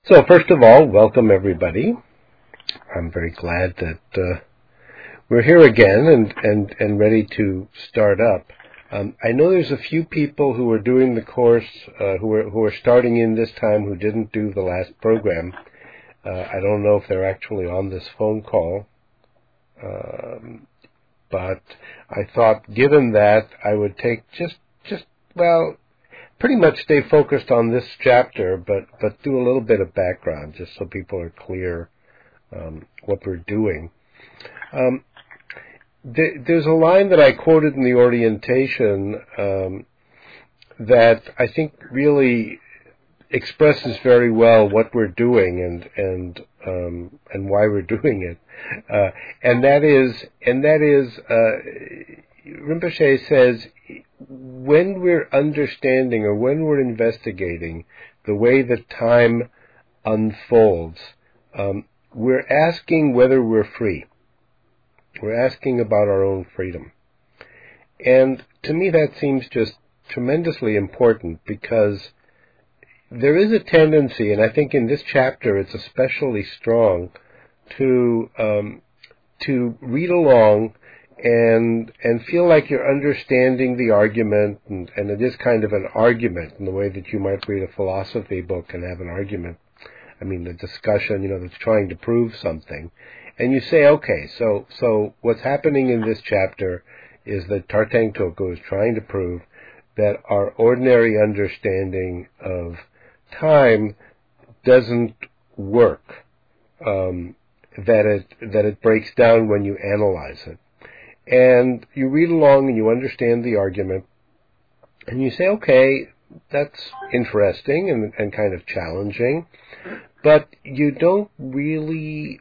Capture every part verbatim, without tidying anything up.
So first of all, welcome everybody. I'm very glad that uh, we're here again and, and, and ready to start up. Um, I know there's a few people who are doing the course, uh, who are who are starting in this time who didn't do the last program. Uh, I don't know if they're actually on this phone call, um, but I thought, given that, I would take just just well. pretty much stay focused on this chapter, but, but do a little bit of background just so people are clear um, what we're doing. Um, th- there's a line that I quoted in the orientation um, that I think really expresses very well what we're doing and and um, and why we're doing it, uh, and that is and that is uh, Rinpoche says, when we're understanding or when we're investigating the way that time unfolds, um, we're asking whether we're free. We're asking about our own freedom. And to me that seems just tremendously important, because there is a tendency, and I think in this chapter it's especially strong, to um, to read along and and feel like you're understanding the argument, and, and it is kind of an argument in the way that you might read a philosophy book and have an argument. I mean, the discussion, you know, that's trying to prove something. And you say, okay, so so what's happening in this chapter is that Tartang Tulku is trying to prove that our ordinary understanding of time doesn't work, um, that it that it breaks down when you analyze it. And you read along and you understand the argument, and you say, okay, that's interesting and, and kind of challenging, but you don't really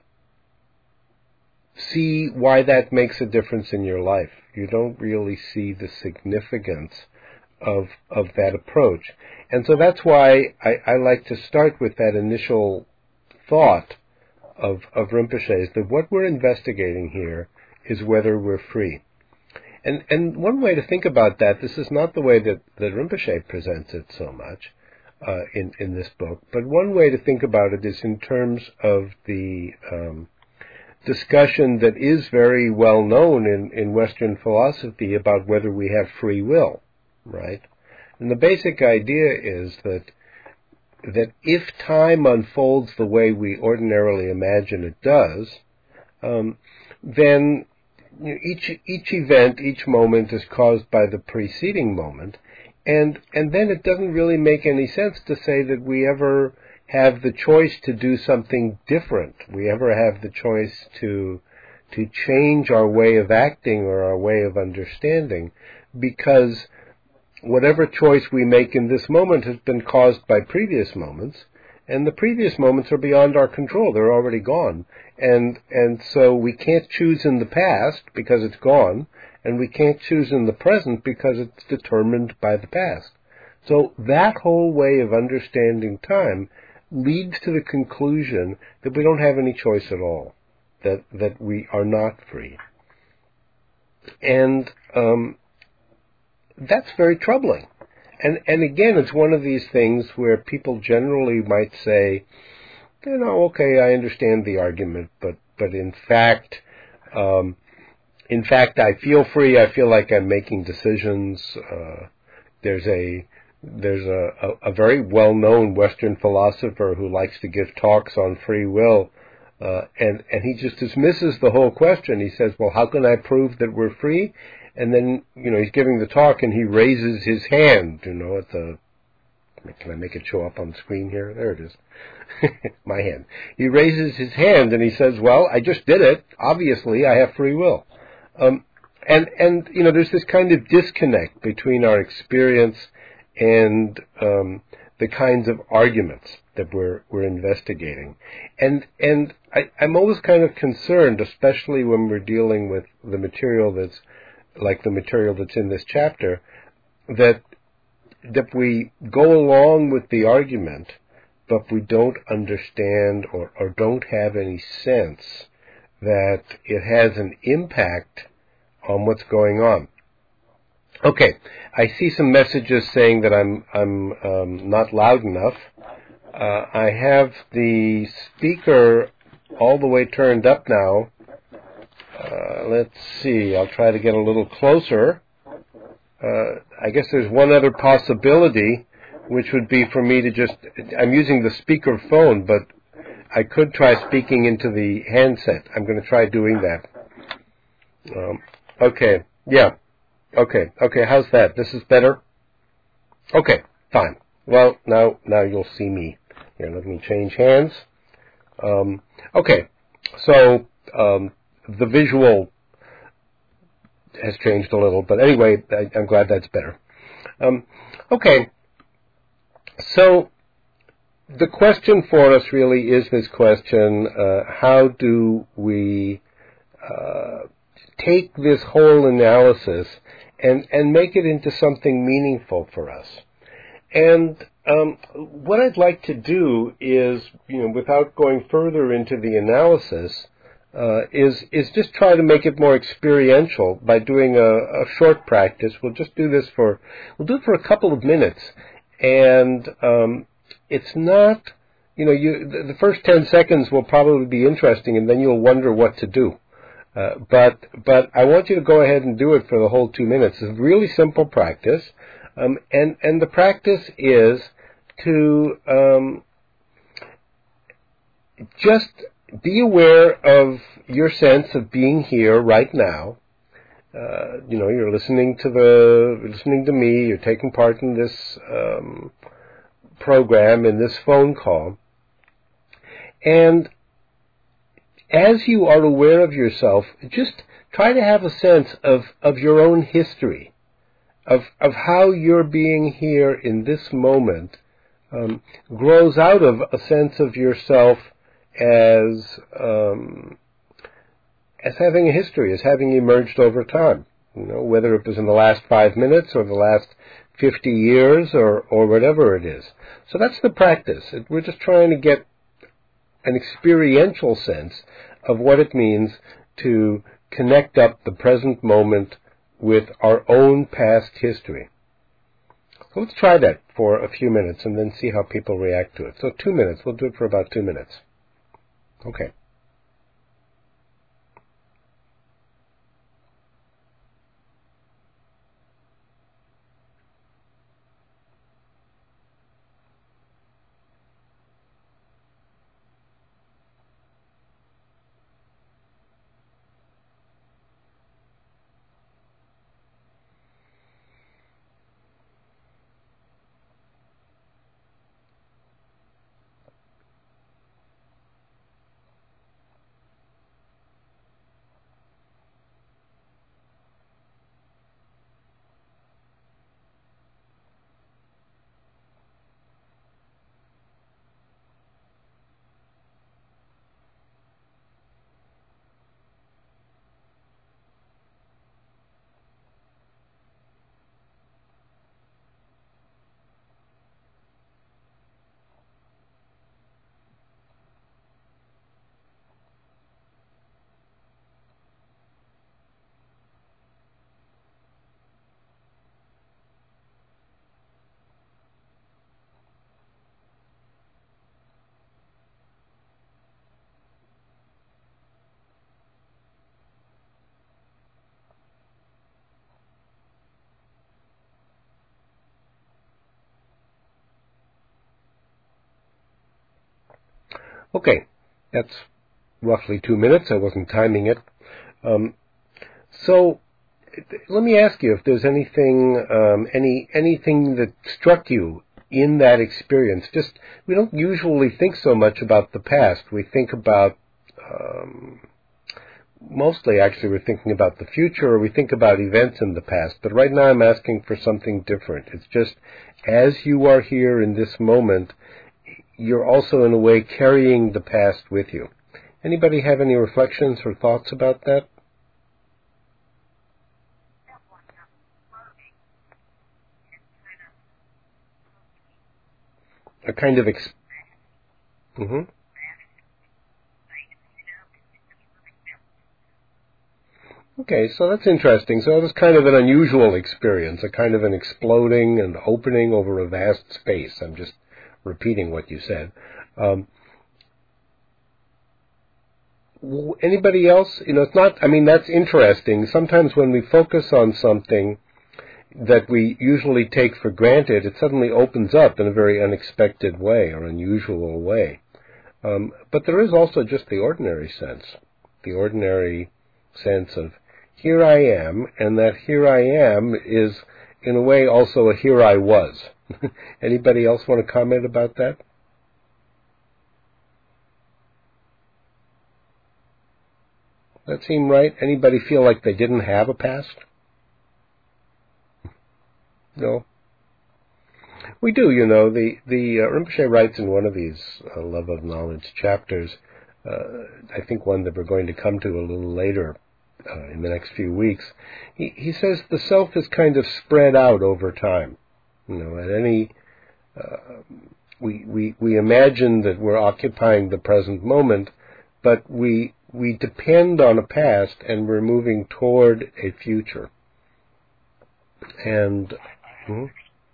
see why that makes a difference in your life. You don't really see the significance of of that approach. And so that's why I, I like to start with that initial thought of, of Rinpoche's, that what we're investigating here is whether we're free. And and one way to think about that, this is not the way that, that Rinpoche presents it so much uh, in, in this book, but one way to think about it is in terms of the um, discussion that is very well known in, in Western philosophy about whether we have free will, right? And the basic idea is that that if time unfolds the way we ordinarily imagine it does, um, then you know, each each event, each moment is caused by the preceding moment, and and then it doesn't really make any sense to say that we ever have the choice to do something different. We ever have the choice to to change our way of acting or our way of understanding, because whatever choice we make in this moment has been caused by previous moments, and the previous moments are beyond our control. They're already gone. And and so we can't choose in the past because it's gone, and we can't choose in the present because it's determined by the past. So that whole way of understanding time leads to the conclusion that we don't have any choice at all, that that we are not free. And um, that's very troubling. And and again, it's one of these things where people generally might say, you know, okay, I understand the argument, but but in fact, um, in fact, I feel free. I feel like I'm making decisions. Uh, there's a there's a, a, a very well-known Western philosopher who likes to give talks on free will, uh, and and he just dismisses the whole question. He says, well, how can I prove that we're free? And then, you know, he's giving the talk and he raises his hand, you know, at the, can I make it show up on the screen here? There it is. My hand. He raises his hand and he says, well, I just did it. Obviously, I have free will. Um, and, and, you know, there's this kind of disconnect between our experience and um, the kinds of arguments that we're we're investigating. And and I, I'm always kind of concerned, especially when we're dealing with the material that's like the material that's in this chapter, that that we go along with the argument, but we don't understand or, or don't have any sense that it has an impact on what's going on. Okay, I see some messages saying that I'm I'm um, not loud enough. Uh, I have the speaker all the way turned up now. Uh, let's see. I'll try to get a little closer. Uh, I guess there's one other possibility, which would be for me to just, I'm using the speaker phone, but I could try speaking into the handset. I'm going to try doing that. Um, okay. Yeah. Okay. Okay. How's that? This is better? Okay. Fine. Well, now, now you'll see me. Here, let me change hands. Um, okay. So, um, the visual has changed a little, but anyway, I, I'm glad that's better. Um, okay, so the question for us really is this question, uh, how do we uh, take this whole analysis and, and make it into something meaningful for us? And um, what I'd like to do is, you know, without going further into the analysis, Uh, is is just try to make it more experiential by doing a, a short practice. We'll just do this for we'll do it for a couple of minutes, and um, it's not, you know, you the, the first ten seconds will probably be interesting, and then you'll wonder what to do. Uh, but but I want you to go ahead and do it for the whole two minutes. It's a really simple practice, um, and and the practice is to um, just be aware of your sense of being here right now. Uh, you know, you're listening to the, listening to me, you're taking part in this um, program, in this phone call. And as you are aware of yourself, just try to have a sense of, of your own history, of, of how your being here in this moment um, grows out of a sense of yourself as um, as having a history, as having emerged over time. You know, whether it was in the last five minutes or the last fifty years or, or whatever it is. So that's the practice. We're just trying to get an experiential sense of what it means to connect up the present moment with our own past history. So let's try that for a few minutes and then see how people react to it. So two minutes. We'll do it for about two minutes. Okay. Okay, that's roughly two minutes. I wasn't timing it. Um, so let me ask you if there's anything, um, any anything that struck you in that experience. Just, we don't usually think so much about the past. We think about, um, mostly actually we're thinking about the future, or we think about events in the past. But right now I'm asking for something different. It's just, as you are here in this moment, you're also in a way carrying the past with you. Anybody have any reflections or thoughts about that? A kind of ex- mm-hmm. Okay, so that's interesting. So it was kind of an unusual experience, a kind of an exploding and opening over a vast space. I'm just repeating what you said. Um, anybody else? You know, it's not, I mean, that's interesting. Sometimes when we focus on something that we usually take for granted, it suddenly opens up in a very unexpected way or unusual way. Um, but there is also just the ordinary sense, the ordinary sense of here I am, and that here I am is, in a way, also a here I was. Anybody else want to comment about that? That seem right? Anybody feel like they didn't have a past? No? We do, you know. The, the uh, Rinpoche writes in one of these uh, Love of Knowledge chapters, uh, I think one that we're going to come to a little later uh, in the next few weeks, he, he says the self is kind of spread out over time. You know, at any, uh, we, we, we imagine that we're occupying the present moment, but we, we depend on a past and we're moving toward a future. And, hmm?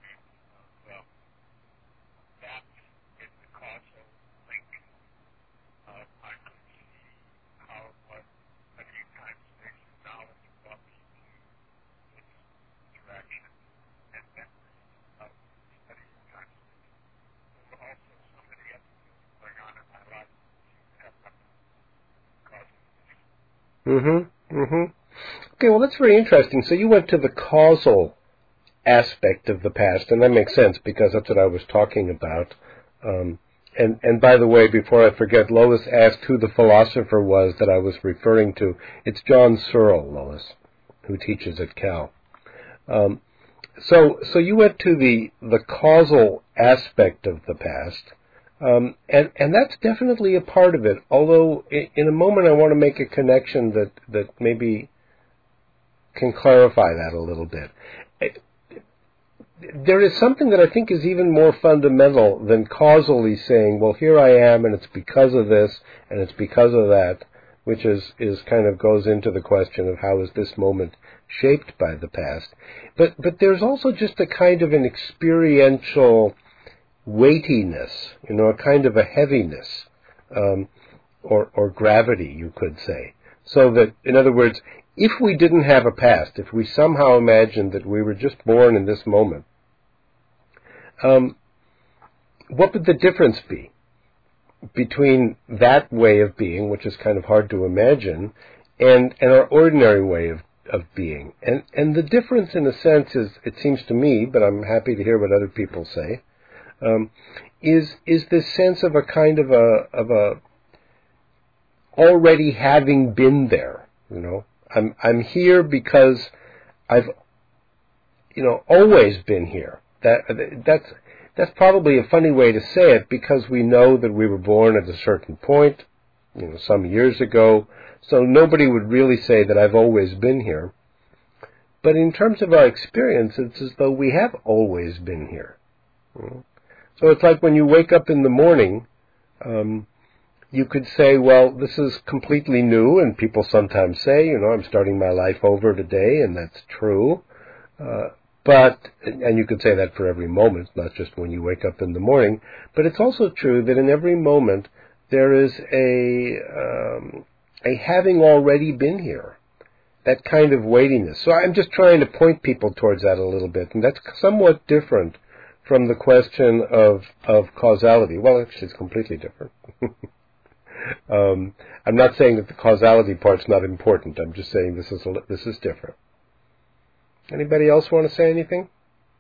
Mm-hmm. Mm-hmm. Okay, well, that's very interesting. So you went to the causal aspect of the past, and that makes sense because that's what I was talking about. Um, and, and by the way, before I forget, Lois asked who the philosopher was that I was referring to. It's John Searle, Lois, who teaches at Cal. Um, so, so you went to the the causal aspect of the past. Um, and, and that's definitely a part of it, although in a moment I want to make a connection that, that maybe can clarify that a little bit. There is something that I think is even more fundamental than causally saying, well, here I am and it's because of this and it's because of that, which is, is kind of goes into the question of how is this moment shaped by the past. But, but there's also just a kind of an experiential weightiness, you know, a kind of a heaviness, um, or, or gravity, you could say. So that, in other words, if we didn't have a past, if we somehow imagined that we were just born in this moment, um, what would the difference be between that way of being, which is kind of hard to imagine, and, and our ordinary way of, of being? And, and the difference, in a sense, is, it seems to me, but I'm happy to hear what other people say, Um, is is this sense of a kind of a of a already having been there, you know. I'm I'm here because I've you know always been here. That that's that's probably a funny way to say it because we know that we were born at a certain point, you know, some years ago. So nobody would really say that I've always been here. But in terms of our experience, it's as though we have always been here. You know? So it's like when you wake up in the morning, um, you could say, well, this is completely new, and people sometimes say, you know, I'm starting my life over today, and that's true. Uh, but, and you could say that for every moment, not just when you wake up in the morning, but it's also true that in every moment there is a, um, a having already been here, that kind of weightiness. So I'm just trying to point people towards that a little bit, and that's somewhat different from the question of, of causality. Well, actually, it's completely different. um, I'm not saying that the causality part's not important. I'm just saying this is a, this is different. Anybody else want to say anything?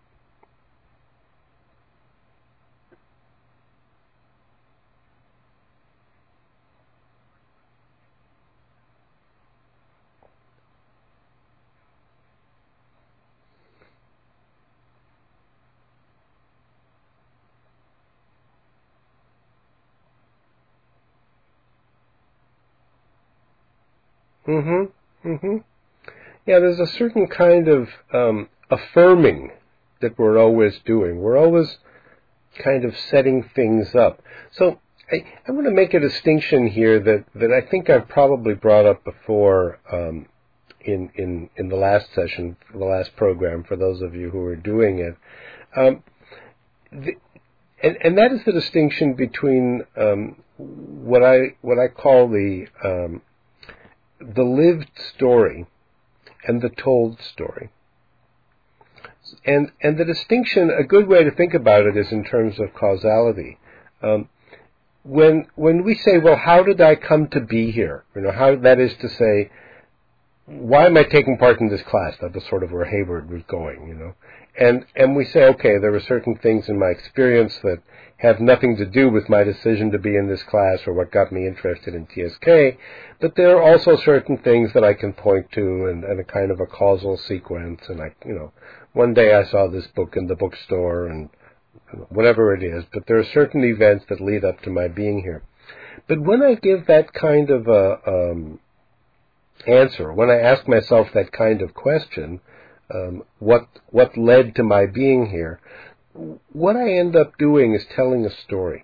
Mm-hmm. Mm-hmm. Yeah, there's a certain kind of um, affirming that we're always doing. We're always kind of setting things up. So I, I want to make a distinction here that, that I think I've probably brought up before um, in, in, in the last session, the last program, for those of you who are doing it. Um, the, and, and that is the distinction between um, what I what I call the um, the lived story and the told story. And and the distinction, a good way to think about it is in terms of causality. Um, when when we say, well, how did I come to be here? You know, how that is to say, why am I taking part in this class? That was sort of where Hayward was going, you know. And and we say, okay, there were certain things in my experience that have nothing to do with my decision to be in this class or what got me interested in T S K, but there are also certain things that I can point to and, and a kind of a causal sequence. And I, you know, one day I saw this book in the bookstore and whatever it is, but there are certain events that lead up to my being here. But when I give that kind of a um, answer, when I ask myself that kind of question, um, what what led to my being here, what I end up doing is telling a story.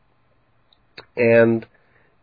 And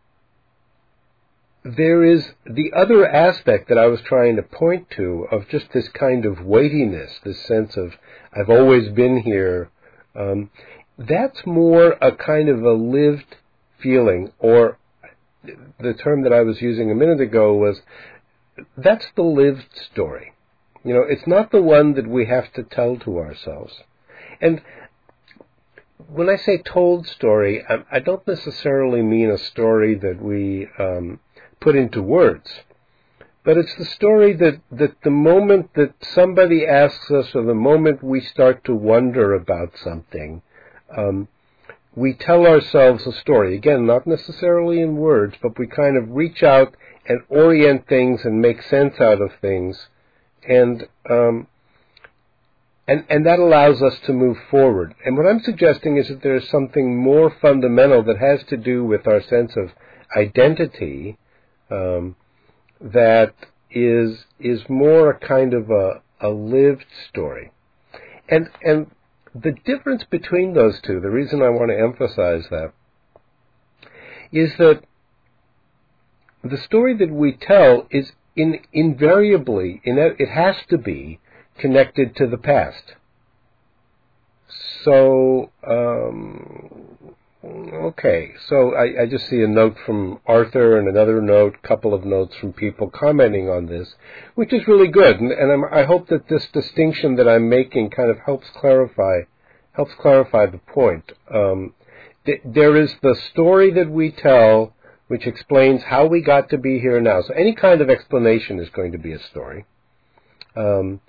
there is the other aspect that I was trying to point to of just this kind of weightiness, this sense of I've always been here. Um, that's more a kind of a lived feeling, or the term that I was using a minute ago was, that's the lived story. You know, it's not the one that we have to tell to ourselves. And when I say told story, I, I don't necessarily mean a story that we um, put into words, but it's the story that, that the moment that somebody asks us, or the moment we start to wonder about something, um, we tell ourselves a story. Again, not necessarily in words, but we kind of reach out and orient things and make sense out of things, and um, and and that allows us to move forward. And what I'm suggesting is that there's something more fundamental that has to do with our sense of identity, um, that is is more a kind of a, a lived story. And and the difference between those two, the reason I want to emphasize that, is that the story that we tell is in, invariably, in, it has to be connected to the past. So, um, okay, so I, I just see a note from Arthur and another note, a couple of notes from people commenting on this, which is really good. And, and I'm, I hope that this distinction that I'm making kind of helps clarify, helps clarify the point. Um, th- there is the story that we tell, which explains how we got to be here now. So any kind of explanation is going to be a story. Um,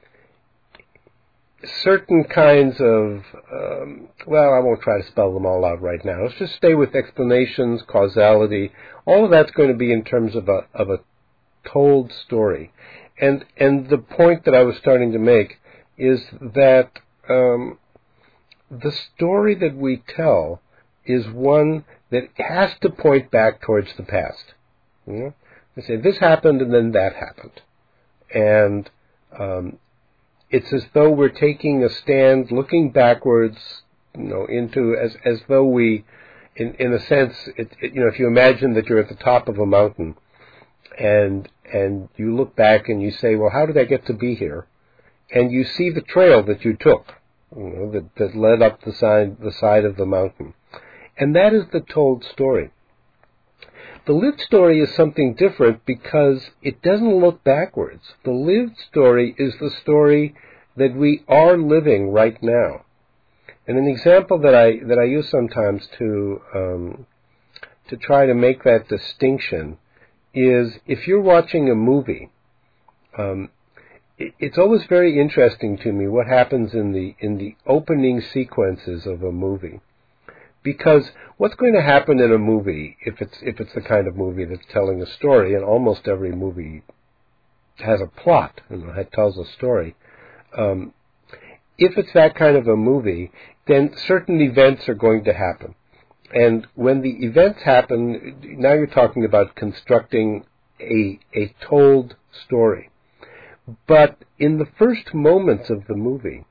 certain kinds of, um, well, I won't try to spell them all out right now. Let's just stay with explanations, causality. All of that's going to be in terms of a of a told story. And and the point that I was starting to make is that um, the story that we tell is one that has to point back towards the past. You know, they say this happened and then that happened, and um, it's as though we're taking a stand, looking backwards, you know, into as as though we, in in a sense, it, it, you know, if you imagine that you're at the top of a mountain, and and you look back and you say, well, how did I get to be here? And you see the trail that you took, you know, that that led up the side the side of the mountain. And that is the told story. The lived story is something different because it doesn't look backwards. The lived story is the story that we are living right now. And an example that I that I use sometimes to um, to try to make that distinction is if you're watching a movie. Um, it, it's always very interesting to me what happens in the in the opening sequences of a movie. Because what's going to happen in a movie, if it's if it's the kind of movie that's telling a story, and almost every movie has a plot, you know, it tells a story. Um, if it's that kind of a movie, then certain events are going to happen. And when the events happen, now you're talking about constructing a a told story. But in the first moments of the movie,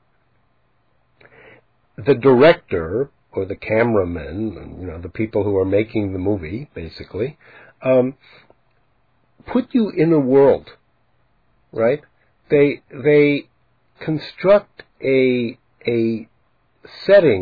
the director, or the cameramen, you know, the people who are making the movie, basically, um, put you in a world, right? They they construct a a setting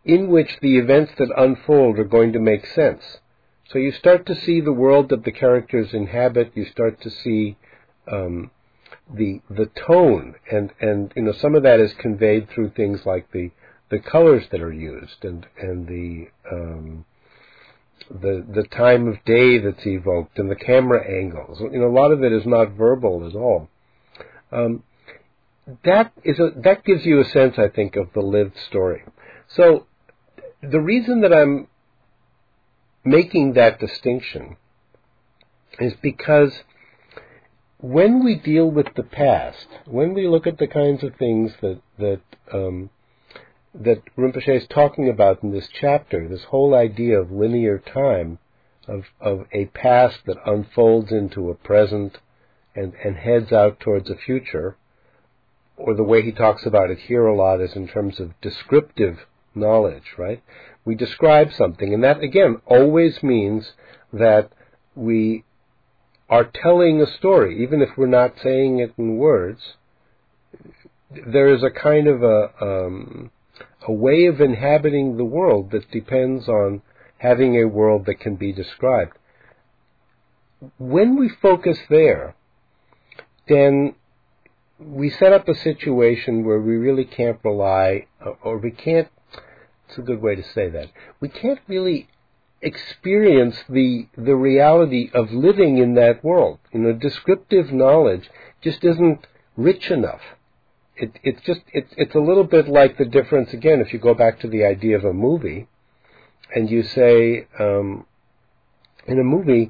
in which the events that unfold are going to make sense. So you start to see the world that the characters inhabit. You start to see um, the the tone, and and you know some of that is conveyed through things like the the colors that are used, and and the um, the the time of day that's evoked, and the camera angles. You know, a lot of it is not verbal at all. Um, that is a, that gives you a sense, I think, of the lived story. So the reason that I'm making that distinction is because when we deal with the past, when we look at the kinds of things that that um, that Rinpoche is talking about in this chapter, this whole idea of linear time, of of a past that unfolds into a present and, and heads out towards a future, or the way he talks about it here a lot is in terms of descriptive knowledge, right? We describe something, and that, again, always means that we are telling a story, even if we're not saying it in words. There is a kind of a, um, a way of inhabiting the world that depends on having a world that can be described. When we focus there, then we set up a situation where we really can't rely, or we can't, it's a good way to say that, we can't really experience the the reality of living in that world. You know, descriptive knowledge just isn't rich enough. It, it's just, it's, it's a little bit like the difference, again, if you go back to the idea of a movie, and you say, um, in a movie,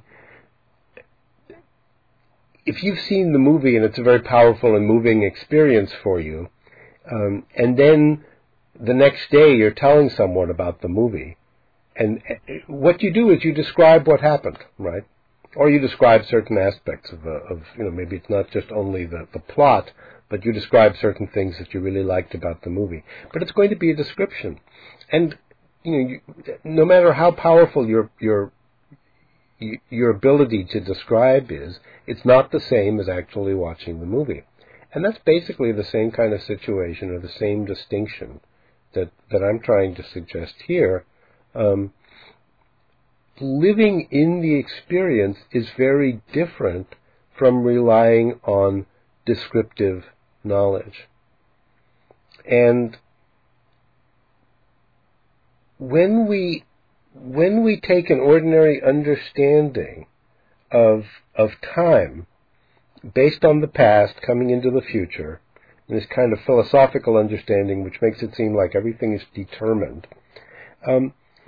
if you've seen the movie and it's a very powerful and moving experience for you, um, and then the next day you're telling someone about the movie, and what you do is you describe what happened, right? Or you describe certain aspects of, uh, of you know, maybe it's not just only the, the plot, but you describe certain things that you really liked about the movie. But it's going to be a description. And, you know, you, no matter how powerful your your your ability to describe is, it's not the same as actually watching the movie. And that's basically the same kind of situation, or the same distinction that, that I'm trying to suggest here. Um, living in the experience is very different from relying on descriptive knowledge. And when we when we take an ordinary understanding of of time based on the past coming into the future, this kind of philosophical understanding which makes it seem like everything is determined, um,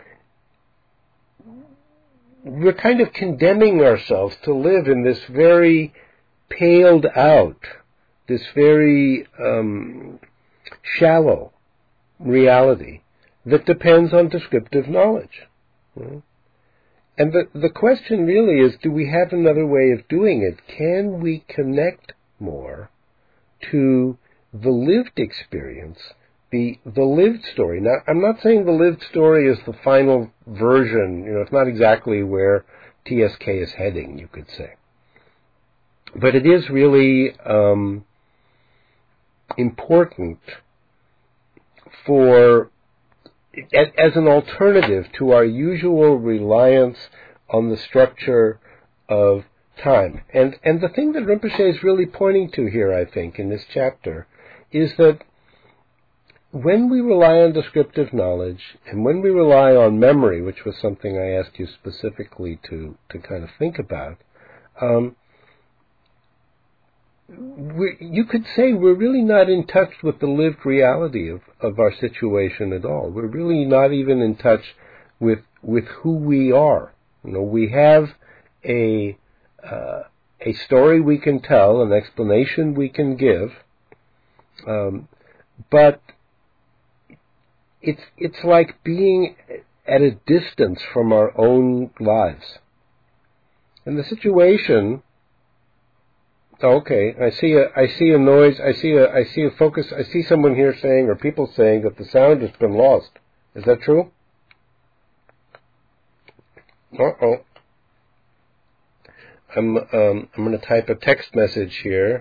we're kind of condemning ourselves to live in this very paled out, this very um, shallow reality that depends on descriptive knowledge. And the, the question really is, do we have another way of doing it? Can we connect more to the lived experience, the the lived story? Now, I'm not saying the lived story is the final version. You know, it's not exactly where T S K is heading, you could say. But it is really um, important for, as an alternative to our usual reliance on the structure of time. And and the thing that Rinpoche is really pointing to here, I think, in this chapter, is that when we rely on descriptive knowledge, and when we rely on memory, which was something I asked you specifically to, to kind of think about, um, we, you could say we're really not in touch with the lived reality of, of our situation at all. We're really not even in touch with with who we are. You know, we have a uh, a story we can tell, an explanation we can give, um, but it's it's like being at a distance from our own lives. And the situation. Okay, I see a I see a noise. I see a I see a focus. I see someone here saying, or people saying, that the sound has been lost. Is that true? Uh oh. I'm um I'm going to type a text message here.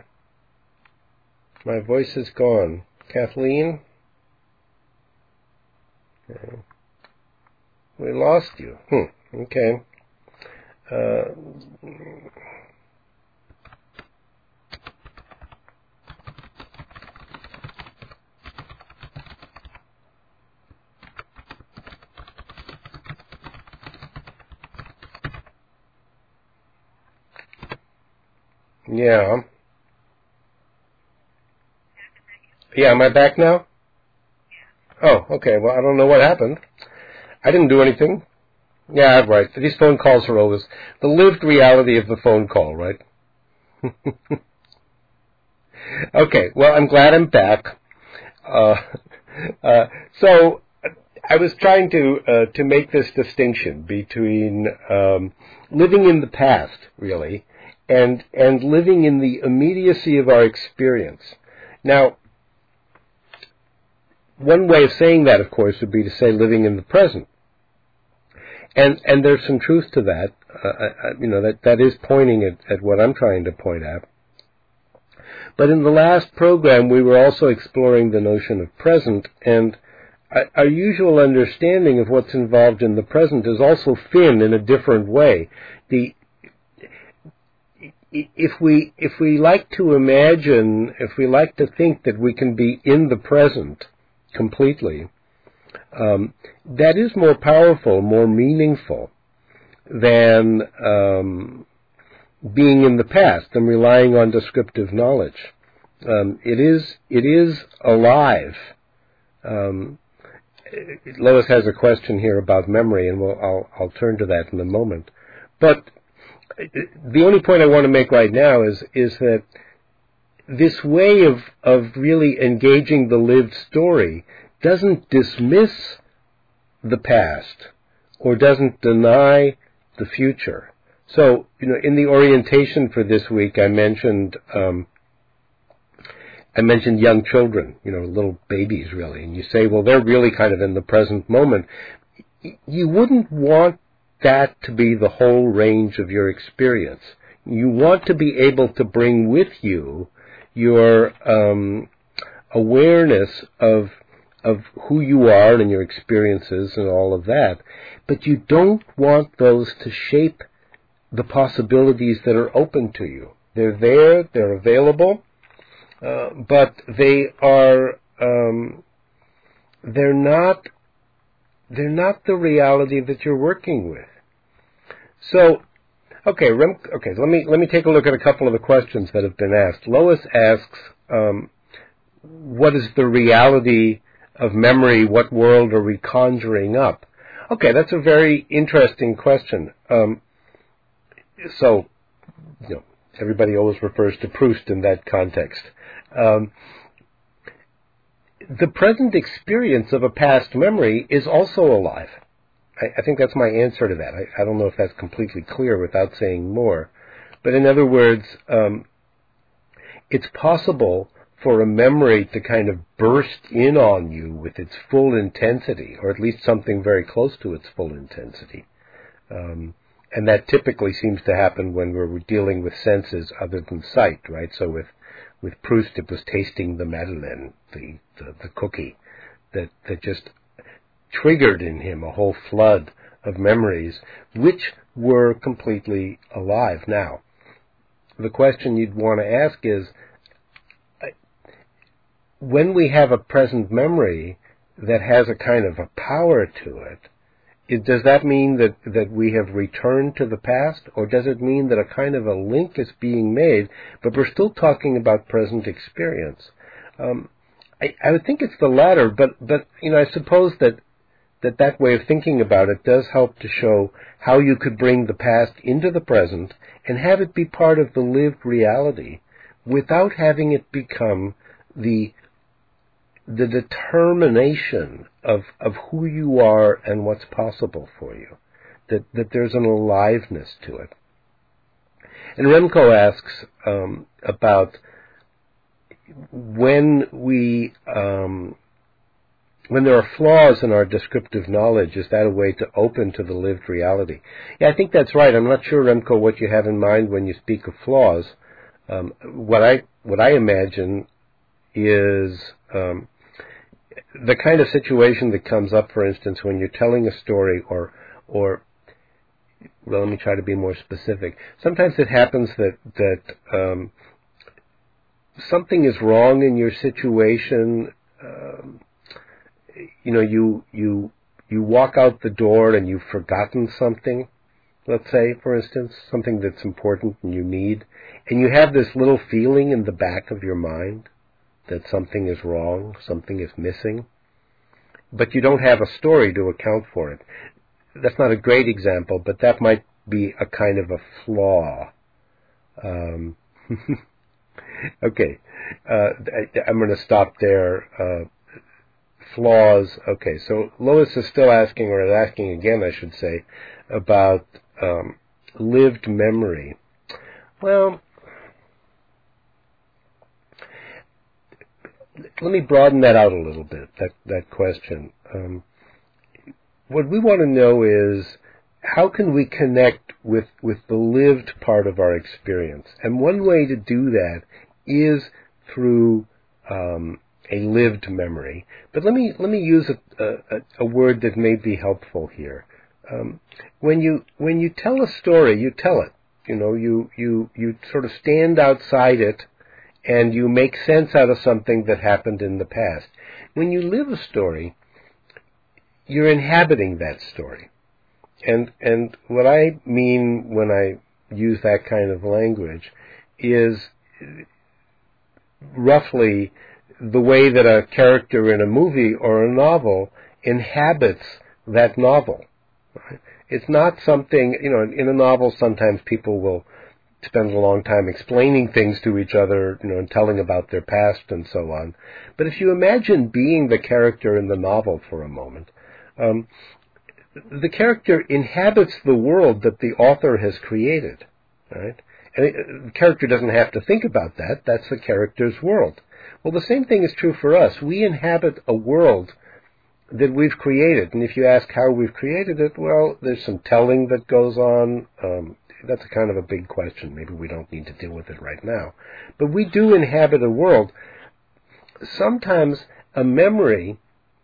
My voice is gone. Kathleen. Okay. We lost you. Hmm. Okay. Uh, yeah. Yeah, am I back now? Oh, okay. Well, I don't know what happened. I didn't do anything. Yeah, right. These phone calls are always the lived reality of the phone call, right? Okay. Well, I'm glad I'm back. Uh, uh, so I was trying to uh, to make this distinction between um, living in the past, really, and and living in the immediacy of our experience. Now, one way of saying that, of course, would be to say living in the present. And and there's some truth to that. Uh, I, you know, that, that is pointing at, at what I'm trying to point at. But in the last program, we were also exploring the notion of present, and our usual understanding of what's involved in the present is also thin in a different way. The if we if we like to imagine, if we like to think that we can be in the present completely, um, that is more powerful, more meaningful than um, being in the past and relying on descriptive knowledge. Um, it is it is alive. Um, Lois has a question here about memory, and we'll, I'll, I'll turn to that in a moment. But the only point I want to make right now is is that this way of of really engaging the lived story doesn't dismiss the past or doesn't deny the future. So, you know, in the orientation for this week, I mentioned um, I mentioned young children, you know, little babies, really, and you say, well, they're really kind of in the present moment. You wouldn't want that to be the whole range of your experience. You want to be able to bring with you your um, awareness of of who you are and your experiences and all of that, but you don't want those to shape the possibilities that are open to you. They're there, they're available, uh, but they are um, they're not they're not the reality that you're working with. So, okay, Rem, okay. Let me let me take a look at a couple of the questions that have been asked. Lois asks, um, "What is the reality of memory? What world are we conjuring up?" Okay, that's a very interesting question. Um, so, you know, everybody always refers to Proust in that context. Um, the present experience of a past memory is also alive. I, I think that's my answer to that. I, I don't know if that's completely clear without saying more. But in other words, um, it's possible for a memory to kind of burst in on you with its full intensity, or at least something very close to its full intensity. Um, and that typically seems to happen when we're dealing with senses other than sight, right? So with with Proust, it was tasting the Madeleine, the, the, the cookie, that, that just triggered in him a whole flood of memories, which were completely alive. Now, the question you'd want to ask is, when we have a present memory that has a kind of a power to it, it does that mean that, that we have returned to the past, or does it mean that a kind of a link is being made, but we're still talking about present experience? Um, I, I would think it's the latter, but, but you know, I suppose that that that way of thinking about it does help to show how you could bring the past into the present and have it be part of the lived reality without having it become the the determination of, of who you are and what's possible for you, that, that there's an aliveness to it. And Remco asks um, about when we, um, when there are flaws in our descriptive knowledge, is that a way to open to the lived reality? Yeah, I think that's right. I'm not sure, Remco, what you have in mind when you speak of flaws. Um, what I what I imagine is um, the kind of situation that comes up, for instance, when you're telling a story or, or, well, let me try to be more specific. Sometimes it happens that, that, um, something is wrong in your situation. Um, you know, you, you, you walk out the door and you've forgotten something, let's say, for instance, something that's important and you need, and you have this little feeling in the back of your mind that something is wrong, something is missing, but you don't have a story to account for it. That's not a great example, but that might be a kind of a flaw. Um, okay, uh, I, I'm going to stop there. Uh, flaws. Okay, so Lois is still asking, or is asking again, I should say, about um, lived memory. Well, let me broaden that out a little bit, that, that question. Um, what we want to know is, how can we connect with, with the lived part of our experience? And one way to do that is through um, a lived memory. But let me let me use a, a, a word that may be helpful here. Um, when you when you tell a story, you tell it. You know, you you you sort of stand outside it, and you make sense out of something that happened in the past. When you live a story, you're inhabiting that story. And and what I mean when I use that kind of language is roughly the way that a character in a movie or a novel inhabits that novel. Right? It's not something, you know, in a novel sometimes people will spend a long time explaining things to each other, you know, and telling about their past and so on. But if you imagine being the character in the novel for a moment, um, the character inhabits the world that the author has created, right? And it, the character doesn't have to think about that. That's the character's world. Well, the same thing is true for us. We inhabit a world that we've created. And if you ask how we've created it, well, there's some telling that goes on. Um, that's a kind of a big question. Maybe we don't need to deal with it right now. But we do inhabit a world. Sometimes a memory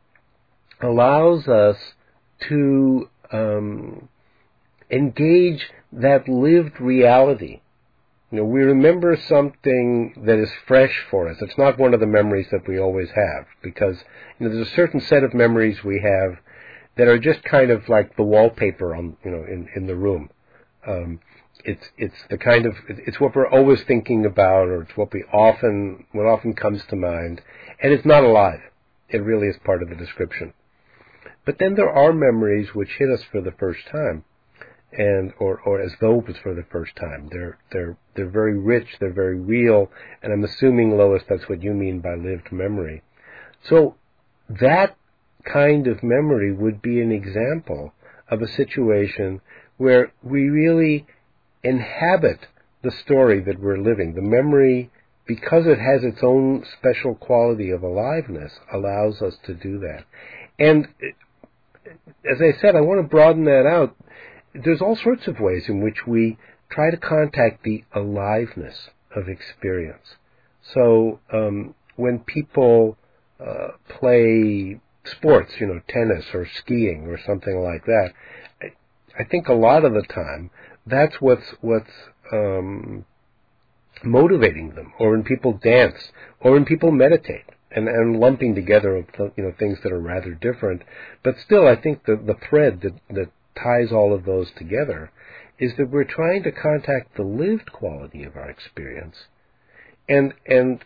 allows us to um, engage that lived reality. You know, we remember something that is fresh for us. It's not one of the memories that we always have, because you know, there's a certain set of memories we have that are just kind of like the wallpaper on, you know, in, in the room. Um, it's it's the kind of it's what we're always thinking about, or it's what we often what often comes to mind, and it's not alive. It really is part of the description. But then there are memories which hit us for the first time, and or, or as though it was for the first time. They're they're they're very rich, they're very real, and I'm assuming, Lois, that's what you mean by lived memory. So that kind of memory would be an example of a situation where we really inhabit the story that we're living. The memory, because it has its own special quality of aliveness, allows us to do that. And as I said, I want to broaden that out. There's all sorts of ways in which we try to contact the aliveness of experience. So um, when people uh, play sports, you know, tennis or skiing or something like that, I, I think a lot of the time that's what's what's um, motivating them. Or when people dance, or when people meditate, and, and lumping together, you know, things that are rather different. But still, I think the the thread that that ties all of those together is that we're trying to contact the lived quality of our experience. And and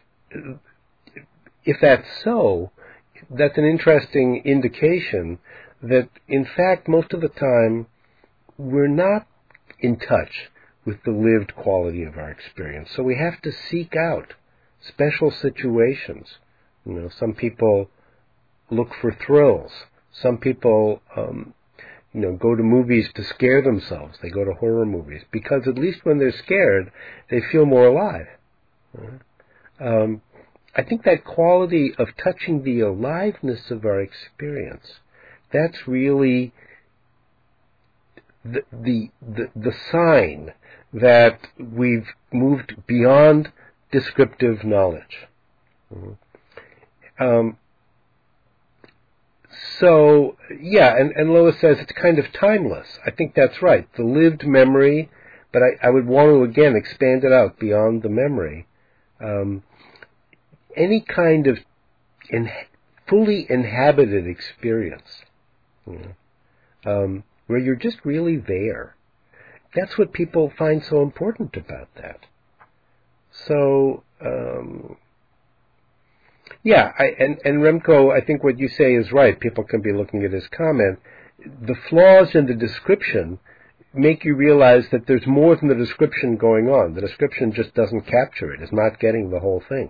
if that's so, that's an interesting indication that, in fact, most of the time, we're not in touch with the lived quality of our experience. So we have to seek out special situations. You know, some people look for thrills. Some people um, you know, go to movies to scare themselves. They go to horror movies because at least when they're scared, they feel more alive. Um, I think that quality of touching the aliveness of our experience, that's really the the the, the sign that we've moved beyond descriptive knowledge. Um, so, yeah, and, and Lois says it's kind of timeless. I think that's right. The lived memory, but I, I would want to, again, expand it out beyond the memory. Um, any kind of in, fully inhabited experience, you know, um, where you're just really there. That's what people find so important about that. So, um, yeah, I, and, and Remco, I think what you say is right. People can be looking at his comment. The flaws in the description make you realize that there's more than the description going on. The description just doesn't capture it. It's not getting the whole thing.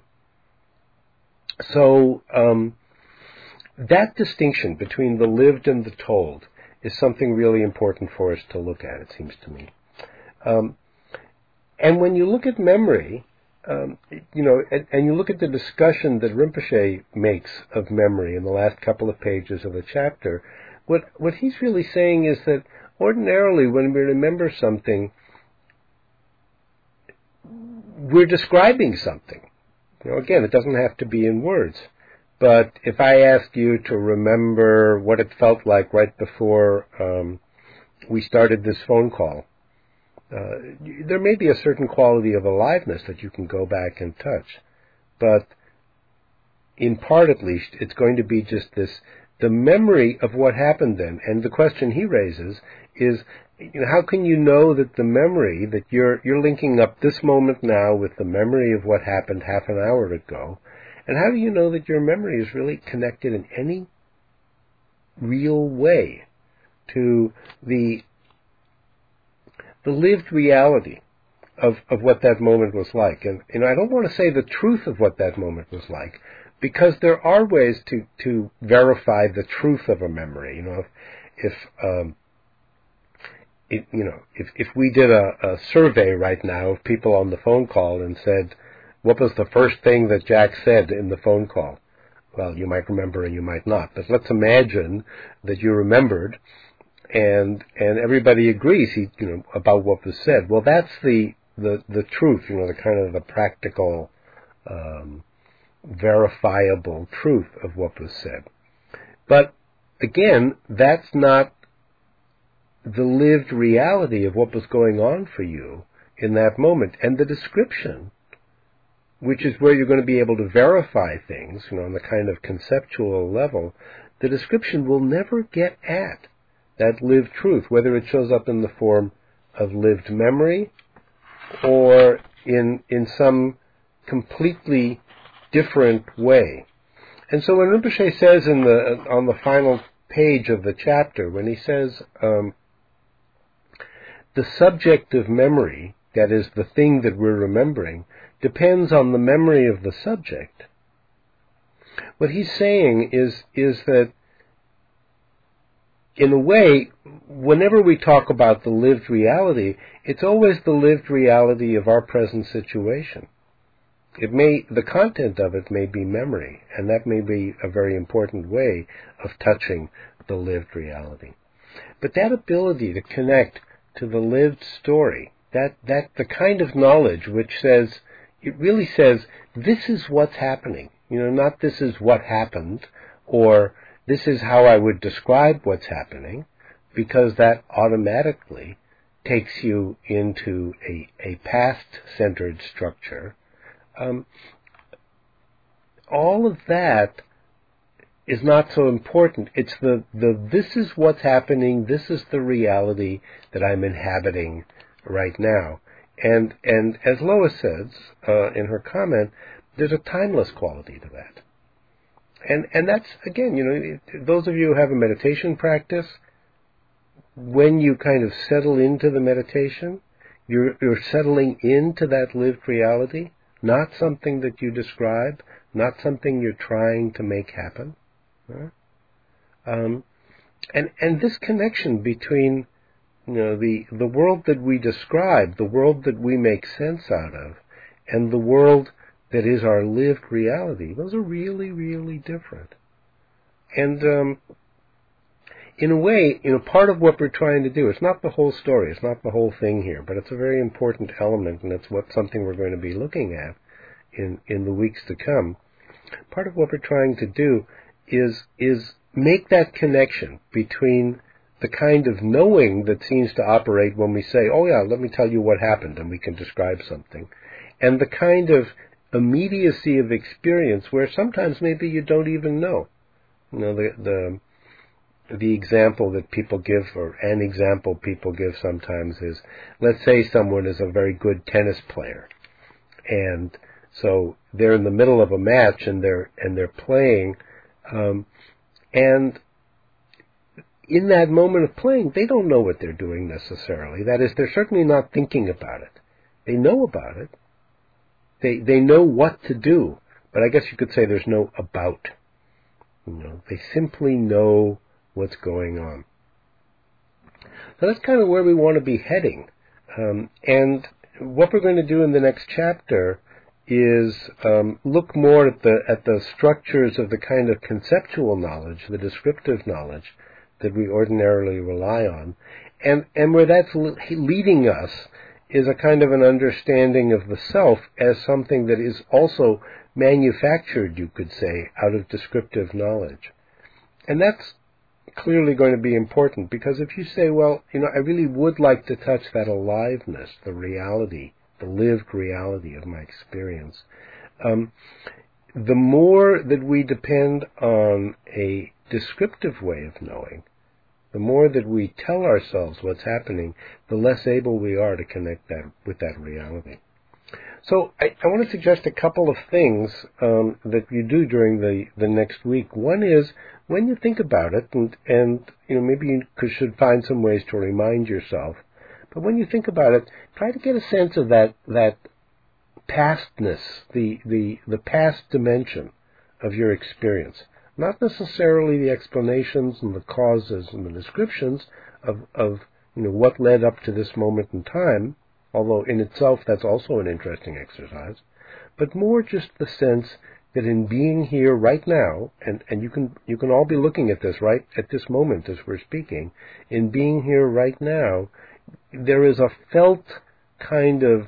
So, um, that distinction between the lived and the told is something really important for us to look at, it seems to me. Um, and when you look at memory, um, you know, and, and you look at the discussion that Rinpoche makes of memory in the last couple of pages of the chapter, what what he's really saying is that ordinarily when we remember something, we're describing something. You know, again, it doesn't have to be in words. But if I ask you to remember what it felt like right before um, we started this phone call, uh, there may be a certain quality of aliveness that you can go back and touch. But in part at least, it's going to be just this, the memory of what happened then. And the question he raises is, you know, how can you know that the memory, that you're you're linking up this moment now with the memory of what happened half an hour ago, and how do you know that your memory is really connected in any real way to the the lived reality of, of what that moment was like? And, you know, I don't want to say the truth of what that moment was like, because there are ways to, to verify the truth of a memory. You know, if, if um, it, you know, if, if we did a, a survey right now of people on the phone call and said, what was the first thing that Jack said in the phone call? Well, you might remember and you might not. But let's imagine that you remembered, and and everybody agrees, he, you know, about what was said. Well, that's the the, the truth, you know, the kind of the practical, um, verifiable truth of what was said. But again, that's not the lived reality of what was going on for you in that moment. And the description, which is where you're going to be able to verify things, you know, on the kind of conceptual level, the description will never get at that lived truth, whether it shows up in the form of lived memory or in in some completely different way. And so when Rinpoche says in the on the final page of the chapter, when he says um, the subject of memory, that is the thing that we're remembering, depends on the memory of the subject, what he's saying is is that, in a way, whenever we talk about the lived reality, it's always the lived reality of our present situation. It may, the content of it may be memory, and that may be a very important way of touching the lived reality. But that ability to connect to the lived story, that, that the kind of knowledge which says, it really says, this is what's happening. You know, not this is what happened, or this is how I would describe what's happening, because that automatically takes you into a, a past-centered structure. Um, all of that is not so important. It's the, the this is what's happening, this is the reality that I'm inhabiting right now. And and as Lois says uh, in her comment, there's a timeless quality to that. And and that's, again, you know, those of you who have a meditation practice, when you kind of settle into the meditation, you're you're settling into that lived reality, not something that you describe, not something you're trying to make happen. Right? Um, and and this connection between, you know, the the world that we describe, the world that we make sense out of, and the world that is our lived reality, those are really, really different. And um, in a way, you know, part of what we're trying to do, it's not the whole story, it's not the whole thing here, but it's a very important element, and it's what something we're going to be looking at in, in the weeks to come. Part of what we're trying to do is is make that connection between the kind of knowing that seems to operate when we say, oh yeah, let me tell you what happened, and we can describe something, and the kind of immediacy of experience where sometimes maybe you don't even know. You know, the the the example that people give, or an example people give sometimes is, let's say someone is a very good tennis player, and so they're in the middle of a match and they're and they're playing, um, and in that moment of playing, they don't know what they're doing necessarily. That is, they're certainly not thinking about it. They know about it. They they know what to do, but I guess you could say there's no about. You know, they simply know what's going on. So that's kind of where we want to be heading. Um, and what we're going to do in the next chapter is um, look more at the at the structures of the kind of conceptual knowledge, the descriptive knowledge that we ordinarily rely on, and and where that's leading us is a kind of an understanding of the self as something that is also manufactured, you could say, out of descriptive knowledge. And that's clearly going to be important, because if you say, well, you know, I really would like to touch that aliveness, the reality, the lived reality of my experience, um, the more that we depend on a descriptive way of knowing, the more that we tell ourselves what's happening, the less able we are to connect that with that reality. So I, I want to suggest a couple of things um, that you do during the, the next week. One is, when you think about it, and, and you know, maybe you could, should find some ways to remind yourself, but when you think about it, try to get a sense of that that pastness, the, the, the past dimension of your experience. Not necessarily the explanations and the causes and the descriptions of, of you know, what led up to this moment in time, although in itself that's also an interesting exercise, but more just the sense that in being here right now, and, and you can you can all be looking at this right at this moment as we're speaking, in being here right now, there is a felt kind of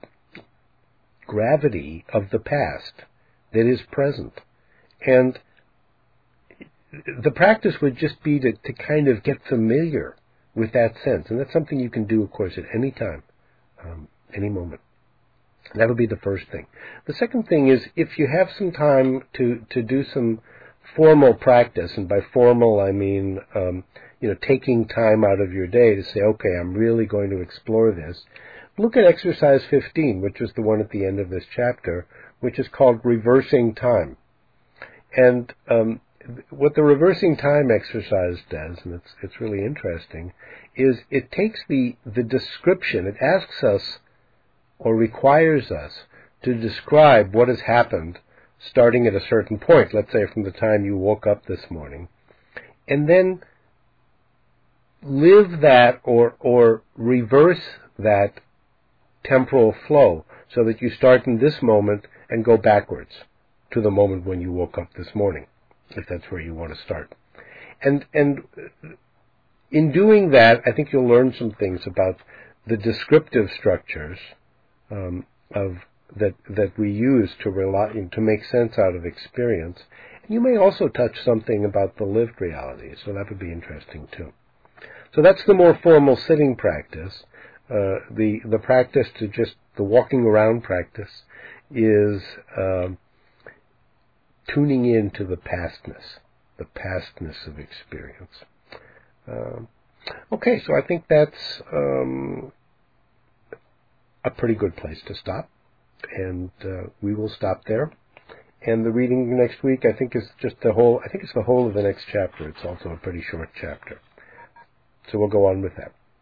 gravity of the past that is present. And the practice would just be to, to kind of get familiar with that sense. And that's something you can do, of course, at any time, um, any moment. That'll be the first thing. The second thing is, if you have some time to, to do some formal practice, and by formal I mean, um, you know, taking time out of your day to say, okay, I'm really going to explore this, look at exercise fifteen, which is the one at the end of this chapter, which is called reversing time. And um, what the reversing time exercise does, and it's it's really interesting, is it takes the, the description, it asks us, or requires us, to describe what has happened starting at a certain point, let's say from the time you woke up this morning, and then live that or or reverse that temporal flow so that you start in this moment and go backwards to the moment when you woke up this morning, if that's where you want to start. And and in doing that, I think you'll learn some things about the descriptive structures um, of that that we use to rely to make sense out of experience. And you may also touch something about the lived reality, so that would be interesting too. So that's the more formal sitting practice. Uh, the the practice to just the walking around practice is uh, tuning in to the pastness, the pastness of experience. Um, okay, so I think that's um, a pretty good place to stop, and uh, we will stop there. And the reading next week, I think, is just the whole. I think it's the whole of the next chapter. It's also a pretty short chapter, so we'll go on with that.